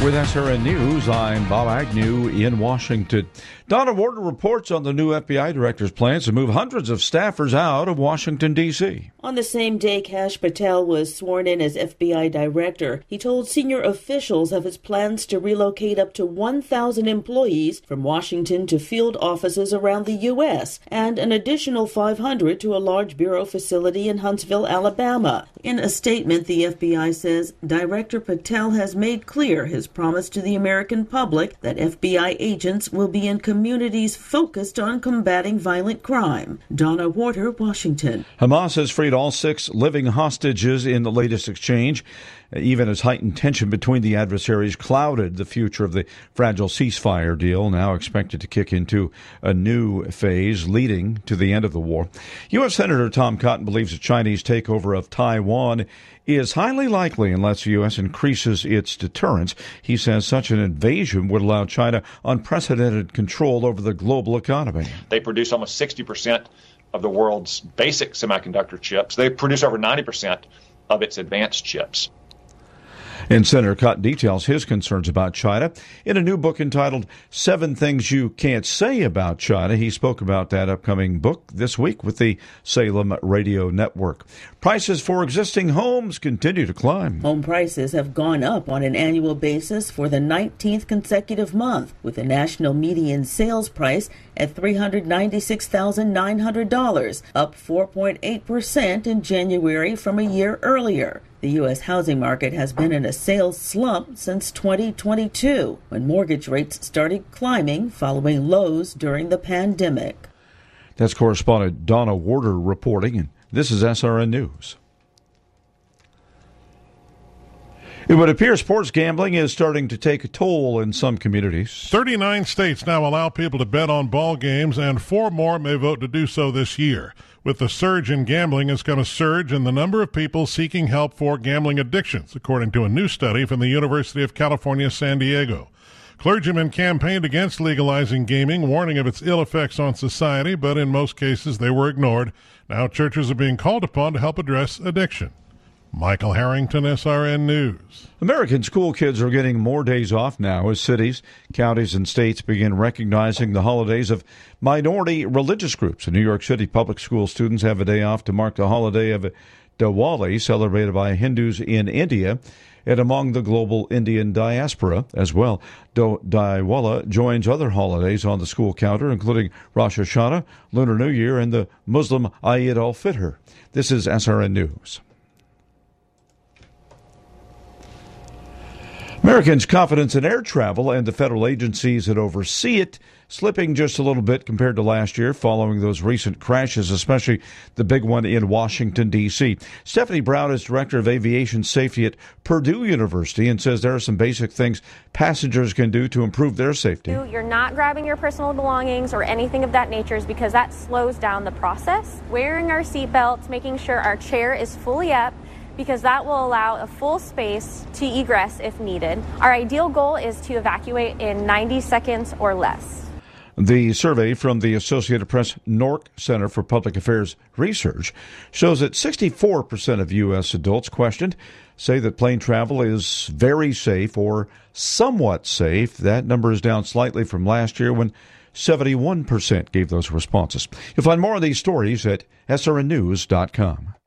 With SRN News, I'm Bob Agnew in Washington. Donna Warder reports on the new FBI director's plans to move hundreds of staffers out of Washington, D.C. On the same day Kash Patel was sworn in as FBI director, he told senior officials of his plans to relocate up to 1,000 employees from Washington to field offices around the U.S. and an additional 500 to a large bureau facility in Huntsville, Alabama. In a statement, the FBI says Director Patel has made clear his promise to the American public that FBI agents will be in communities focused on combating violent crime. Donna Warder, Washington. Hamas has freed all 6 living hostages in the latest exchange, even as heightened tension between the adversaries clouded the future of the fragile ceasefire deal, now expected to kick into a new phase leading to the end of the war. U.S. Senator Tom Cotton believes the Chinese takeover of Taiwan is highly likely unless the U.S. increases its deterrence. He says such an invasion would allow China unprecedented control over the global economy. They produce almost 60% of the world's basic semiconductor chips. They produce over 90% of its advanced chips. And Senator Cotton details his concerns about China in a new book entitled 7 Things You Can't Say About China. He spoke about that upcoming book this week with the Salem Radio Network. Prices for existing homes continue to climb. Home prices have gone up on an annual basis for the 19th consecutive month, with the national median sales price at $396,900, up 4.8% in January from a year earlier. The U.S. housing market has been in a sales slump since 2022, when mortgage rates started climbing following lows during the pandemic. That's correspondent Donna Warder reporting, and this is SRN News. It would appear sports gambling is starting to take a toll in some communities. 39 states now allow people to bet on ball games, and 4 more may vote to do so this year. With the surge in gambling has come a surge in the number of people seeking help for gambling addictions, according to a new study from the University of California, San Diego. Clergymen campaigned against legalizing gaming, warning of its ill effects on society, but in most cases they were ignored. Now churches are being called upon to help address addiction. Michael Harrington, SRN News. American school kids are getting more days off now as cities, counties, and states begin recognizing the holidays of minority religious groups. New York City public school students have a day off to mark the holiday of Diwali, celebrated by Hindus in India and among the global Indian diaspora as well. Diwali joins other holidays on the school calendar, including Rosh Hashanah, Lunar New Year, and the Muslim Eid al-Fitr. This is SRN News. Americans' confidence in air travel and the federal agencies that oversee it slipping just a little bit compared to last year following those recent crashes, especially the big one in Washington, D.C. Stephanie Brown is Director of Aviation Safety at Purdue University and says there are some basic things passengers can do to improve their safety. You're not grabbing your personal belongings or anything of that nature because that slows down the process. Wearing our seatbelts, making sure our chair is fully up, because that will allow a full space to egress if needed. Our ideal goal is to evacuate in 90 seconds or less. The survey from the Associated Press NORC Center for Public Affairs Research shows that 64% of U.S. adults questioned say that plane travel is very safe or somewhat safe. That number is down slightly from last year when 71% gave those responses. You'll find more of these stories at srnnews.com.